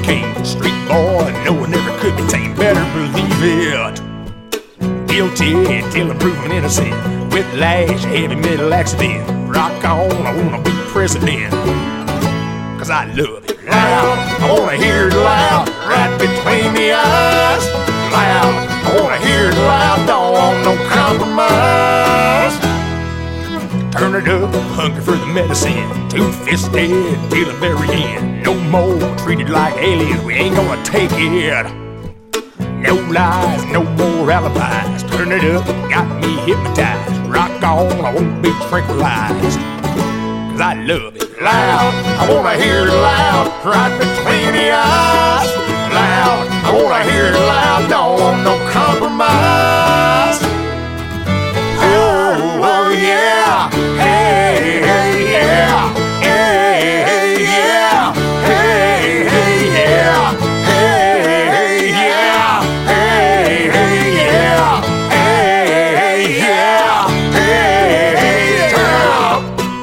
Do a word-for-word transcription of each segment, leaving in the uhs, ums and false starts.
King, street boy, no one ever could be tamed. Better believe it. Guilty till I'm proven innocent. Whiplash, heavy metal accident. Rock on, I wanna be president. Cause I love it loud. I wanna hear it loud, right between the eyes. Loud, I wanna hear it loud, don't want no compromise. Turn it up, hungry for the medicine. Two-fisted till the very end. No more treated like aliens, we ain't gonna take it. No lies, no more alibis. Turn it up, got me hypnotized. Rock on, I won't be tranquilized. Cause I love it loud. I wanna hear it loud, right between the eyes. Loud, I wanna hear it loud, don't want no compromise. Oh, oh yeah, hey, hey, yeah, hey, hey, yeah, hey, hey, yeah, hey, hey, yeah, hey, hey, yeah, hey, hey, yeah, hey, hey, yeah.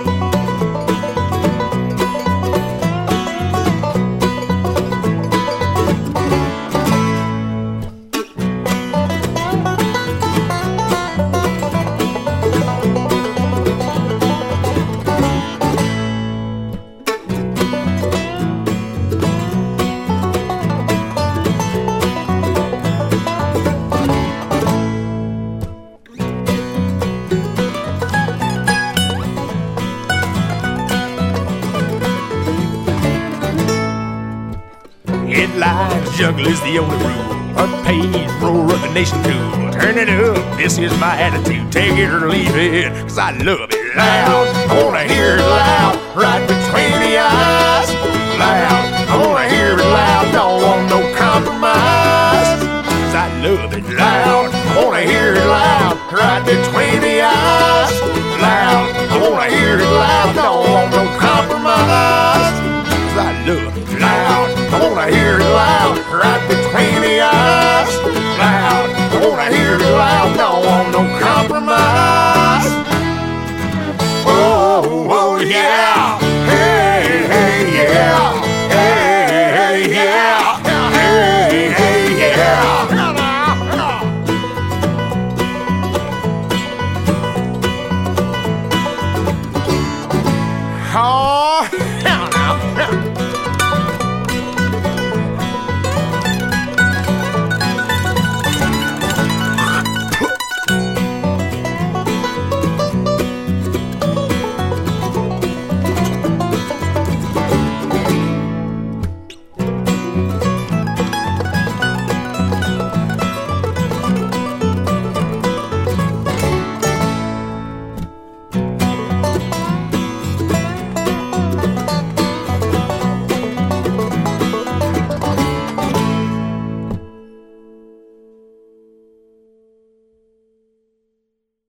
Headlines, jungle is the only rule. Unpaid, roar of the nation cool. Turn it up, this is my attitude. Take it or leave it, cause I love it loud. I wanna hear it loud, right between the eyes. Loud, I wanna hear it loud, don't want no compromise. Cause I love it loud, I wanna hear it loud, right between the eyes. Loud, I wanna hear it loud, don't want no compromise. Cause I love it loud, I wanna hear it loud, right